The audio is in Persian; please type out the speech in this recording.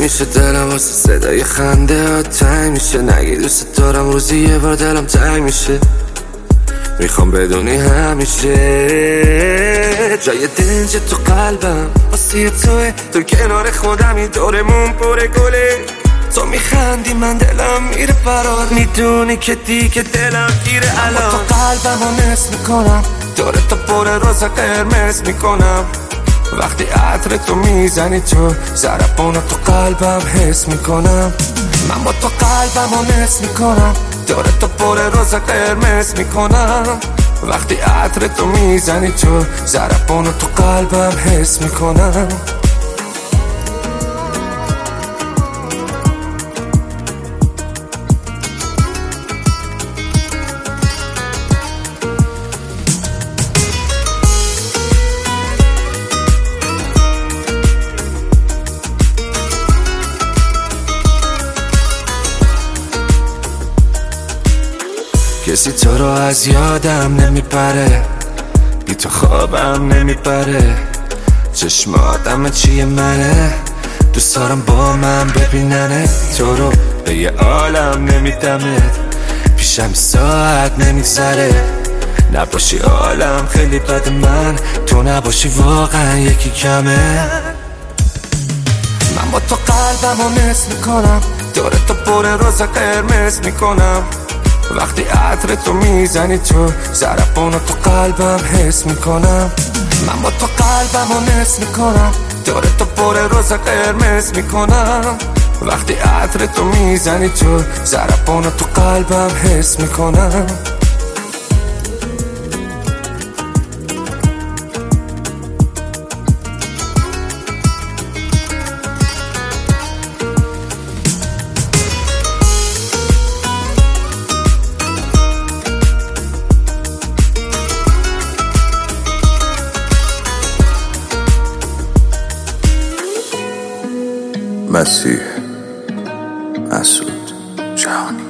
میشه دلم واسه صدای خنده ها تنگ میشه. نگی دوست دارم روزی یه بار دلم تنگ میشه. میخوام بدونی همیشه جای دنج تو قلبم واسه توه. تو کنار خودمی دورمون پر گله. تو میخندی من دلم میره فرار. میدونی که دیگه دلم گیره الان. تو قلبم رو نصف میکنم داره تو پر روز قرمز میکنم. وقتی عطر تو میزنی تو ضربانو تو قلبم حس میکنم. من با تو قلبم رو نصف میکنم داره تو پر روز قرمز میکنم. وقتی عطر تو میزنی تو ضربانو تو قلبم حس میکنم. کسی تو رو از یادم نمیپره. بی تو خوابم نمیپره. چشماتم چیه منه. دوست دارم با من ببیننه. تو رو به یه عالم نمیدمت. پیشم ساعت نمیگذره. نباشی عالم خیلی بد. من تو نباشی واقعا یکی کمه. من با تو قلبم رو نصف میکنم داره تو پر روز قرمز میکنم. وقتی عطر تو میزنی تو ضربانو تو قلبم حس میکنم. من با تو قلبم رو نصف میکنم داره تو پر روز قرمز میکنم. وقتی عطر تو میزنی تو ضربانو تو قلبم حس میکنم. مسیح مسعود جهانی.